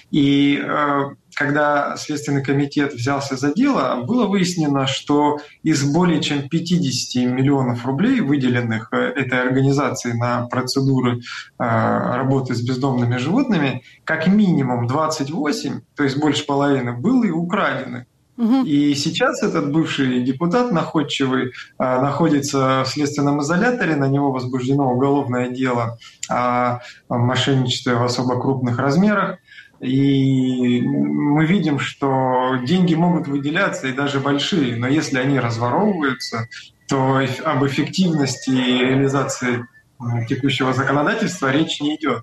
И когда Следственный комитет взялся за дело, было выяснено, что из более чем 50 миллионов рублей, выделенных этой организацией на процедуры работы с бездомными животными, как минимум 28, то есть больше половины, были украдены. И сейчас этот бывший депутат находчивый находится в следственном изоляторе, на него возбуждено уголовное дело о мошенничестве в особо крупных размерах. И мы видим, что деньги могут выделяться и даже большие, но если они разворовываются, то об эффективности реализации текущего законодательства речь не идет.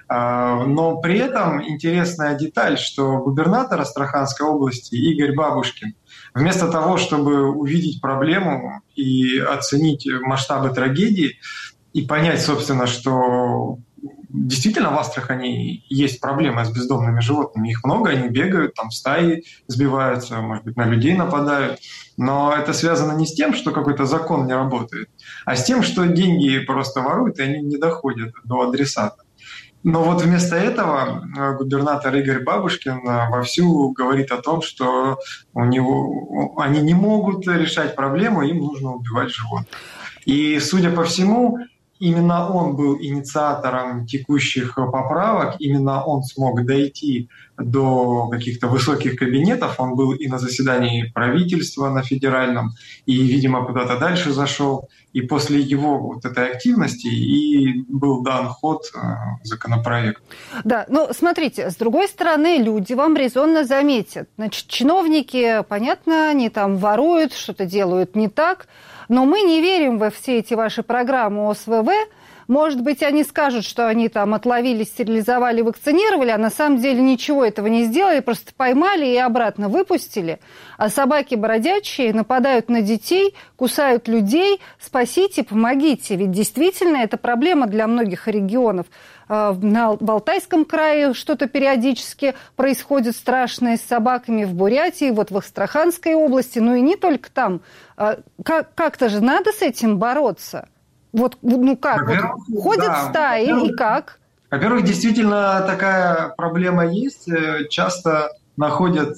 Но при этом интересная деталь, что губернатор Астраханской области Игорь Бабушкин, вместо того, чтобы увидеть проблему и оценить масштабы трагедии и понять, собственно, что действительно в Астрахани есть проблема с бездомными животными. Их много, они бегают, там стаи сбиваются, может быть, на людей нападают. Но это связано не с тем, что какой-то закон не работает, а с тем, что деньги просто воруют, и они не доходят до адресата. Но вот вместо этого губернатор Игорь Бабушкин вовсю говорит о том, что они не могут решать проблему, им нужно убивать животных. И, судя по всему, именно он был инициатором текущих поправок, именно он смог дойти до каких-то высоких кабинетов, он был и на заседании правительства на федеральном, и, видимо, куда-то дальше зашел. И после его вот этой активности и был дан ход законопроекту. Да, ну смотрите, с другой стороны, люди вам резонно заметят. Значит, чиновники, понятно, они там воруют, что-то делают не так, но мы не верим во все эти ваши программы ОСВВ. Может быть, они скажут, что они там отловили, стерилизовали, вакцинировали, а на самом деле ничего этого не сделали, просто поймали и обратно выпустили. А собаки бродячие нападают на детей, кусают людей. Спасите, помогите. Ведь действительно это проблема для многих регионов. В Алтайском крае что-то периодически происходит страшное с собаками, в Бурятии, вот в Астраханской области, ну и не только там. Как-то же надо с этим бороться. Вот, ну как, вот, ходят стаи, и как? Во-первых, действительно такая проблема есть. Часто находят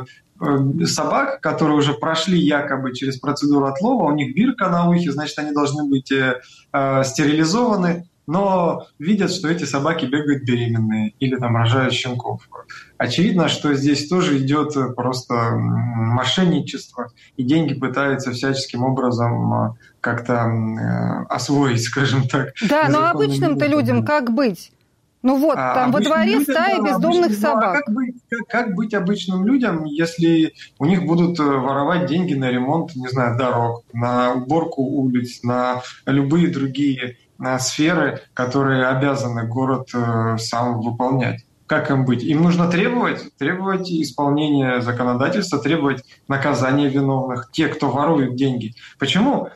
собак, которые уже прошли якобы через процедуру отлова, у них бирка на ухе, значит, они должны быть стерилизованы, но видят, что эти собаки бегают беременные или там рожают щенков. Очевидно, что здесь тоже идет просто мошенничество, и деньги пытаются всяческим образом как-то освоить, скажем так. Да, но обычным-то людям как быть? Ну вот, там во дворе стая бездомных собак. Как быть обычным людям, если у них будут воровать деньги на ремонт, не знаю, дорог, на уборку улиц, на любые другие сферы, которые обязаны город сам выполнять? Как им быть? Им нужно требовать исполнения законодательства, требовать наказания виновных, те, кто ворует деньги. Почему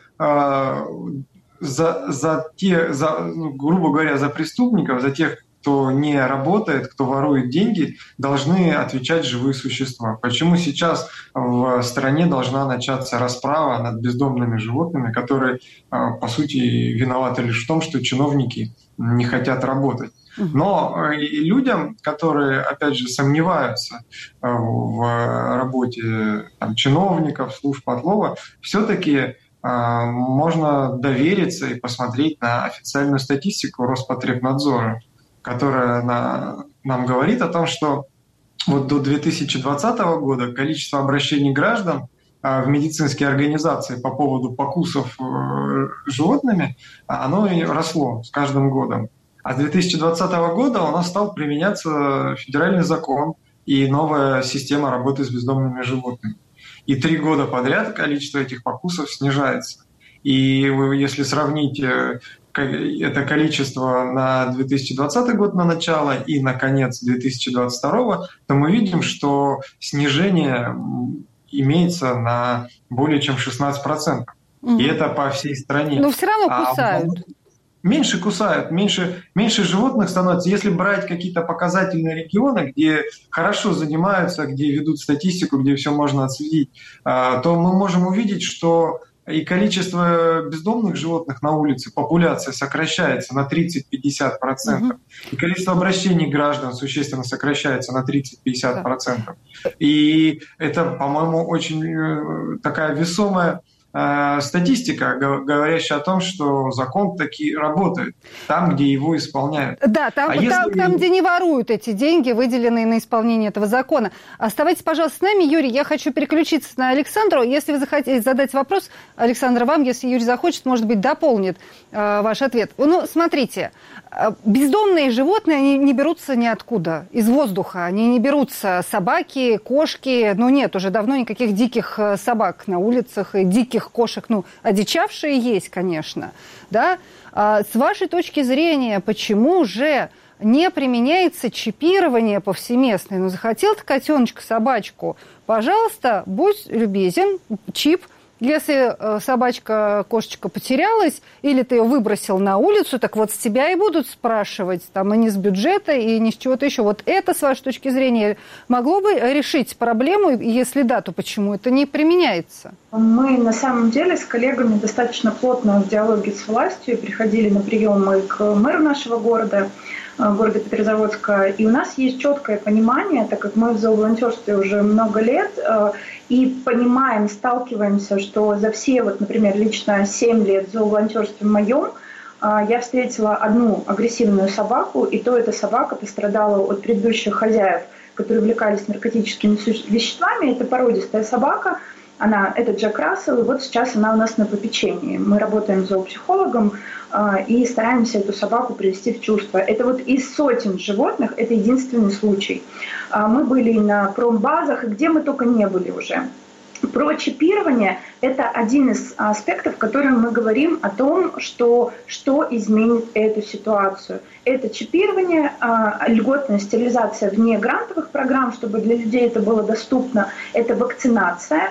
грубо говоря, за преступников, за тех, кто не работает, кто ворует деньги, должны отвечать живые существа? Почему сейчас в стране должна начаться расправа над бездомными животными, которые, по сути, виноваты лишь в том, что чиновники не хотят работать? Но и людям, которые, опять же, сомневаются в работе чиновников, служб отлова, все-таки можно довериться и посмотреть на официальную статистику Роспотребнадзора, которая нам говорит о том, что вот до 2020 года количество обращений граждан в медицинские организации по поводу покусов животными, оно росло с каждым годом. А с 2020 года у нас стал применяться федеральный закон и новая система работы с бездомными животными. И 3 года подряд количество этих покусов снижается. И если сравнить это количество на 2020 год, на начало, и на конец 2022, то мы видим, что снижение имеется на более чем 16%. И это по всей стране. Но все равно кусают. Меньше кусают, меньше животных становится. Если брать какие-то показательные регионы, где хорошо занимаются, где ведут статистику, где все можно отследить, то мы можем увидеть, что и количество бездомных животных на улице, популяция сокращается на 30-50%, и количество обращений граждан существенно сокращается на 30-50%. И это, по-моему, очень такая весомая статистика, говорящая о том, что закон таки работает там, где его исполняют. Да, там, где не воруют эти деньги, выделенные на исполнение этого закона. Оставайтесь, пожалуйста, с нами. Юрий, я хочу переключиться на Александру. Если вы захотите задать вопрос, Александр, вам, если Юрий захочет, может быть, дополнит ваш ответ. Ну, смотрите, бездомные животные, они не берутся ниоткуда, из воздуха. Они не берутся собаки, кошки. Ну, нет, уже давно никаких диких собак на улицах и диких кошек, ну, одичавшие есть, конечно, да. С вашей точки зрения, почему же не применяется чипирование повсеместное? Ну, захотел ты котеночка, собачку, пожалуйста, будь любезен, чип. Если собачка, кошечка потерялась, или ты ее выбросил на улицу, так вот с тебя и будут спрашивать, там, и не с бюджета, и не с чего-то еще. Вот это, с вашей точки зрения, могло бы решить проблему? И если да, то почему это не применяется? Мы, на самом деле, с коллегами достаточно плотно в диалоге с властью приходили на приемы к мэру нашего города. города Петрозаводска. И у нас есть четкое понимание, так как мы в зооволонтерстве уже много лет, и понимаем, сталкиваемся, что за все, вот, например, лично 7 лет в зооволонтерстве моем, я встретила одну агрессивную собаку, и то эта собака пострадала от предыдущих хозяев, которые увлекались наркотическими веществами. Это породистая собака, это Джек Рассел, и вот сейчас она у нас на попечении. Мы работаем с зоопсихологом и стараемся эту собаку привести в чувство. Это вот из сотен животных, это единственный случай. Мы были на промбазах, и где мы только не были уже. Про чипирование – это один из аспектов, в котором мы говорим о том, что изменит эту ситуацию. Это чипирование, льготная стерилизация вне грантовых программ, чтобы для людей это было доступно, это вакцинация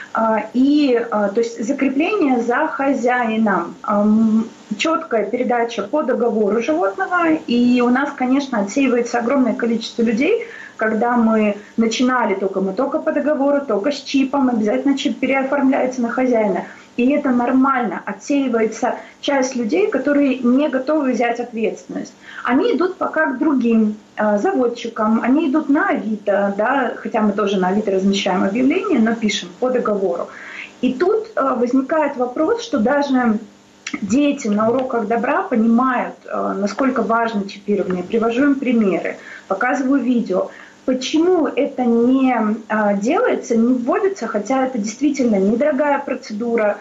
и то есть закрепление за хозяином, четкая передача по договору животного. И у нас, конечно, отсеивается огромное количество людей. Когда мы начинали, мы только по договору, только с чипом, обязательно чип переоформляется на хозяина. И это нормально. Отсеивается часть людей, которые не готовы взять ответственность. Они идут пока к другим заводчикам, они идут на Авито, да, хотя мы тоже на Авито размещаем объявления, но пишем по договору. И тут возникает вопрос, что даже дети на уроках добра понимают, насколько важно чипирование. Привожу им примеры, показываю видео. Почему это не делается, не вводится, хотя это действительно недорогая процедура,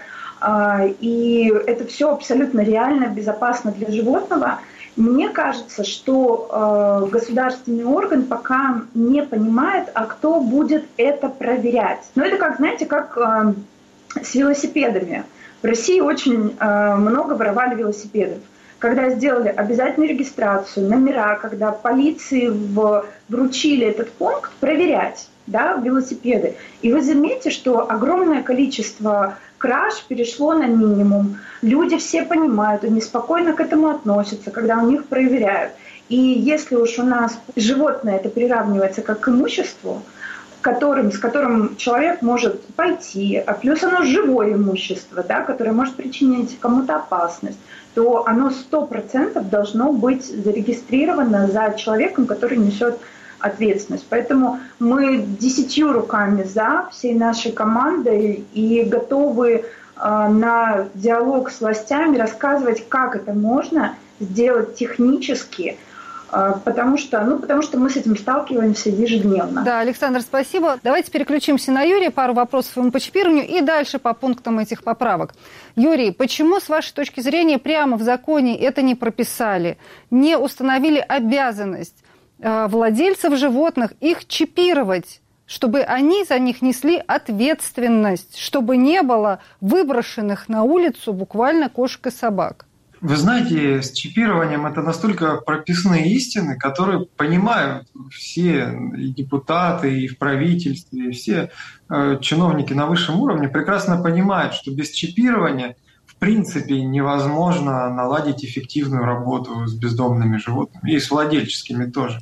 и это все абсолютно реально, безопасно для животного. Мне кажется, что государственный орган пока не понимает, а кто будет это проверять. Но это как, знаете, как с велосипедами. В России очень много воровали велосипедов. Когда сделали обязательную регистрацию, номера, когда полиции вручили этот пункт проверять, да, велосипеды. И вы заметите, что огромное количество краж перешло на минимум. Люди все понимают, они спокойно к этому относятся, когда у них проверяют. И если уж у нас животное это приравнивается как к имуществу, с которым человек может пойти, а плюс оно живое имущество, да, которое может причинить кому-то опасность, то оно 100% должно быть зарегистрировано за человеком, который несет ответственность. Поэтому мы 10 руками за всей нашей командой и готовы на диалог с властями рассказывать, как это можно сделать технически, потому что мы с этим сталкиваемся ежедневно. Да, Александр, спасибо. Давайте переключимся на Юрия. Пару вопросов ему по чипированию и дальше по пунктам этих поправок. Юрий, почему, с вашей точки зрения, прямо в законе это не прописали, не установили обязанность владельцев животных их чипировать, чтобы они за них несли ответственность, чтобы не было выброшенных на улицу буквально кошек и собак? Вы знаете, с чипированием это настолько прописные истины, которые понимают все и депутаты, и в правительстве, и все чиновники на высшем уровне прекрасно понимают, что без чипирования в принципе невозможно наладить эффективную работу с бездомными животными и с владельческими тоже.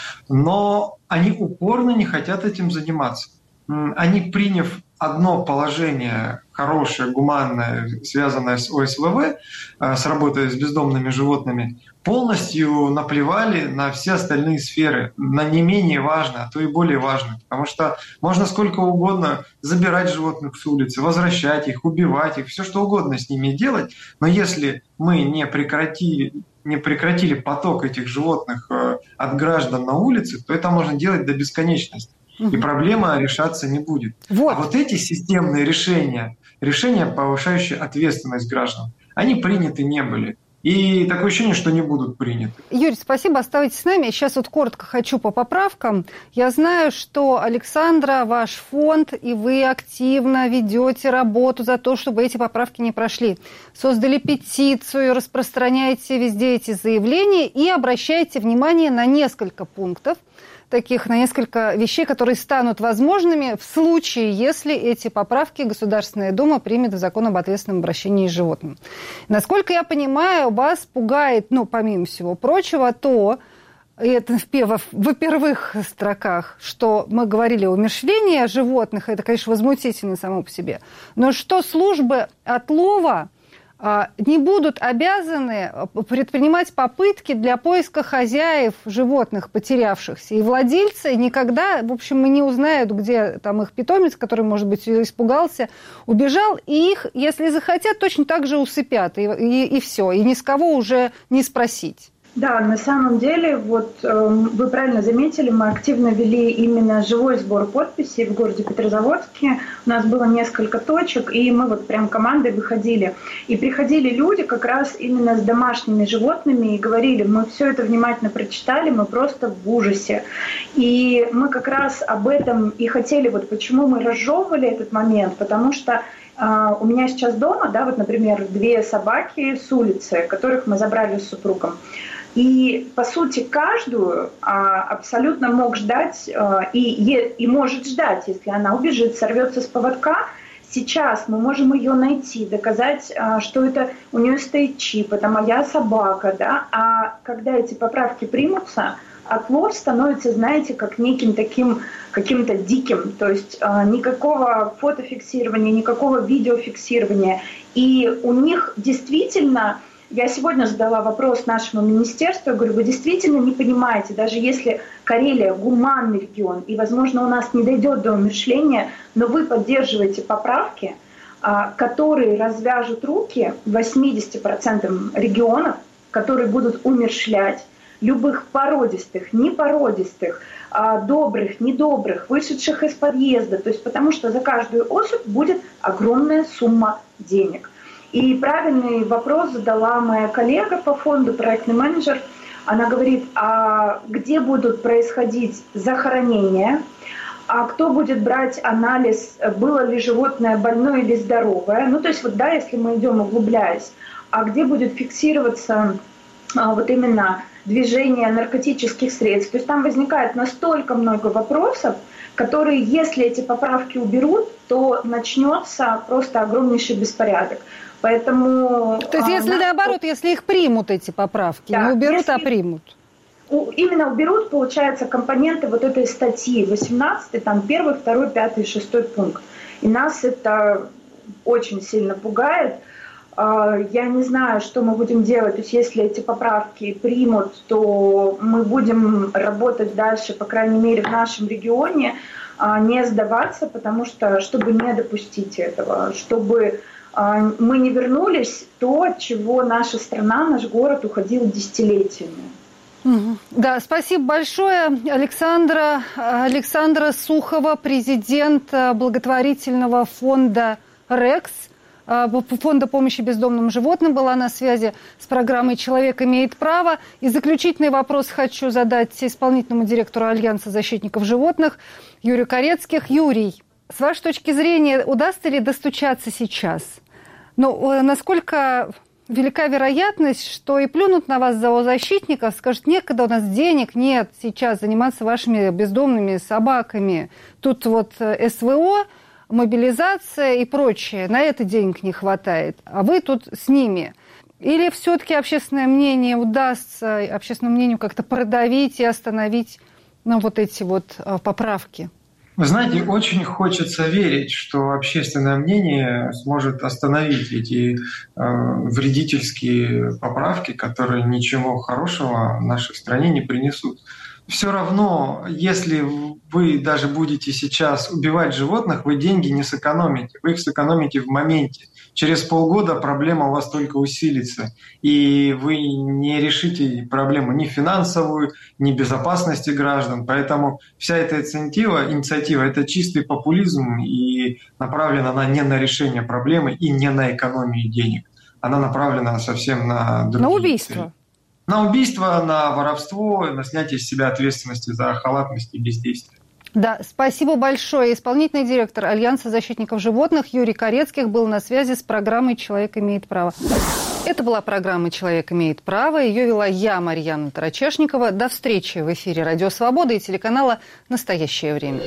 Но они упорно не хотят этим заниматься. Они, приняв одно положение хорошее, гуманное, связанное с ОСВВ, с работой с бездомными животными, полностью наплевали на все остальные сферы, на не менее важные, а то и более важные. Потому что можно сколько угодно забирать животных с улицы, возвращать их, убивать их, все что угодно с ними делать, но если мы не прекратили поток этих животных от граждан на улице, то это можно делать до бесконечности. И проблема решаться не будет. Вот. А вот эти системные решения, повышающие ответственность граждан, они приняты не были. И такое ощущение, что не будут приняты. Юрий, спасибо, оставайтесь с нами. Сейчас вот коротко хочу по поправкам. Я знаю, что, Александра, ваш фонд, и вы активно ведете работу за то, чтобы эти поправки не прошли. Создали петицию, распространяете везде эти заявления и обращаете внимание на несколько пунктов, на несколько вещей, которые станут возможными в случае, если эти поправки Государственная Дума примет в закон об ответственном обращении с животным. Насколько я понимаю, вас пугает, помимо всего прочего, это в первых строках, что мы говорили о умерщвлении животных, это, конечно, возмутительно само по себе, но что службы отлова не будут обязаны предпринимать попытки для поиска хозяев животных, потерявшихся. И владельцы никогда, в общем, не узнают, где там их питомец, который, может быть, испугался, убежал, и их, если захотят, точно так же усыпят, и все, и ни с кого уже не спросить. Да, на самом деле, вот вы правильно заметили, мы активно вели именно живой сбор подписей в городе Петрозаводске. У нас было несколько точек, и мы вот прям командой выходили. И приходили люди как раз именно с домашними животными и говорили, мы все это внимательно прочитали, мы просто в ужасе. И мы как раз об этом и хотели, вот почему мы разжевывали этот момент, потому что у меня сейчас дома, да, вот, например, 2 собаки с улицы, которых мы забрали с супругом. И, по сути, каждую абсолютно мог ждать и может ждать, если она убежит, сорвется с поводка. Сейчас мы можем ее найти, доказать, что это у нее стоит чип, это моя собака, да. А когда эти поправки примутся, отлов становится, знаете, как неким таким каким-то диким, то есть никакого фотофиксирования, никакого видеофиксирования. И у них действительно... Я сегодня задала вопрос нашему министерству, я говорю, вы действительно не понимаете, даже если Карелия гуманный регион, и, возможно, у нас не дойдет до умерщвления, но вы поддерживаете поправки, которые развяжут руки 80% регионов, которые будут умерщвлять любых породистых, непородистых, добрых, недобрых, вышедших из подъезда, то есть потому что за каждую особь будет огромная сумма денег. И правильный вопрос задала моя коллега по фонду, проектный менеджер. Она говорит, а где будут происходить захоронения, а кто будет брать анализ, было ли животное больное или здоровое. Ну, то есть, вот да, если мы идем углубляясь, а где будет фиксироваться вот именно движение наркотических средств. То есть там возникает настолько много вопросов, которые, если эти поправки уберут, то начнется просто огромнейший беспорядок. Поэтому... То есть если наоборот, если их примут, эти поправки, да, не уберут, а примут? Именно уберут, получается, компоненты вот этой статьи 18, там 1, 2, 5, 6 пункт. И нас это очень сильно пугает. Я не знаю, что мы будем делать. То есть если эти поправки примут, то мы будем работать дальше, по крайней мере, в нашем регионе, не сдаваться, потому что, чтобы не допустить этого, чтобы мы не вернулись в то, от чего наша страна, наш город уходил десятилетиями. Да, спасибо большое. Александра Сухова, президент благотворительного фонда «Рекс», фонда помощи бездомным животным, была на связи с программой «Человек имеет право». И заключительный вопрос хочу задать исполнительному директору Альянса защитников животных Юрию Корецких. Юрий, с вашей точки зрения, удастся ли достучаться сейчас? Ну, насколько велика вероятность, что и плюнут на вас зоозащитников, скажут, некогда у нас денег нет сейчас заниматься вашими бездомными собаками. Тут вот СВО, мобилизация и прочее. На это денег не хватает. А вы тут с ними. Или все-таки общественное мнение удастся, общественному мнению как-то продавить и остановить вот эти вот поправки? Вы знаете, очень хочется верить, что общественное мнение сможет остановить эти вредительские поправки, которые ничего хорошего нашей стране не принесут. Все равно, если вы даже будете сейчас убивать животных, вы деньги не сэкономите, вы их сэкономите в моменте. Через полгода проблема у вас только усилится, и вы не решите проблему ни финансовую, ни безопасности граждан. Поэтому вся эта инициатива — это чистый популизм и направлена она не на решение проблемы и не на экономию денег. Она направлена совсем на другие убийство. цели. На убийство, на воровство, на снятие с себя ответственности за халатность и бездействие. Да, спасибо большое. Исполнительный директор Альянса защитников животных Юрий Корецких был на связи с программой «Человек имеет право». Это была программа «Человек имеет право». Ее вела я, Марьяна Тарачешникова. До встречи в эфире «Радио Свобода» и телеканала «Настоящее время».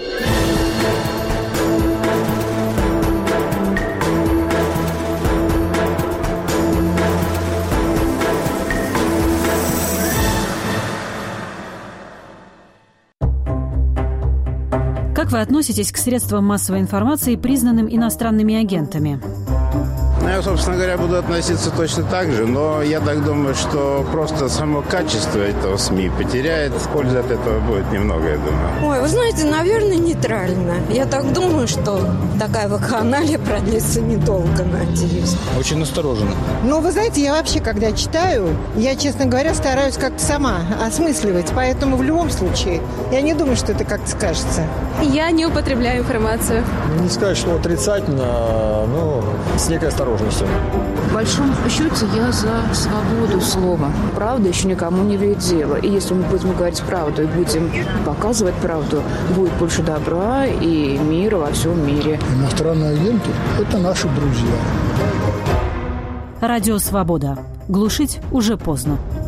Как вы относитесь к средствам массовой информации, признанным иностранными агентами? Я, собственно говоря, буду относиться точно так же, но я так думаю, что просто само качество этого СМИ потеряет. Пользы от этого будет немного, я думаю. Ой, вы знаете, наверное, нейтрально. Я так думаю, что такая вакханалия продлится недолго, надеюсь. Очень настороженно. Ну, вы знаете, я вообще, когда читаю, я, честно говоря, стараюсь как-то сама осмысливать. Поэтому в любом случае я не думаю, что это как-то скажется. Я не употребляю информацию. Не сказать, что отрицательно, но с некой осторожностью. В большом счете я за свободу слова. Правда еще никому не вредила. И если мы будем говорить правду и будем показывать правду, будет больше добра и мира во всем мире. Иностранные агенты – это наши друзья. Радио «Свобода». Глушить уже поздно.